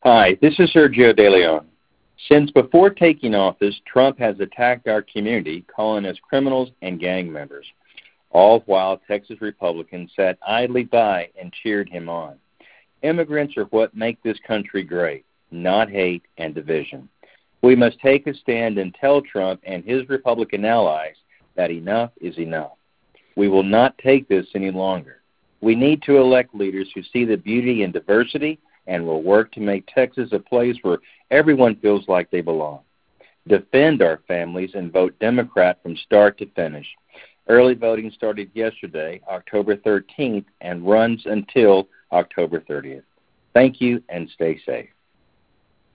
Hi, this is Sergio De Leon. Since before taking office, Trump has attacked our community, calling us criminals and gang members, all while Texas Republicans sat idly by and cheered him on. Immigrants are what make this country great, not hate and division. We must take a stand and tell Trump and his Republican allies that enough is enough. We will not take this any longer. We need to elect leaders who see the beauty in diversity and will work to make Texas a place where everyone feels like they belong. Defend our families and vote Democrat from start to finish. Early voting started yesterday, October 13th, and runs until October 30th. Thank you, and stay safe.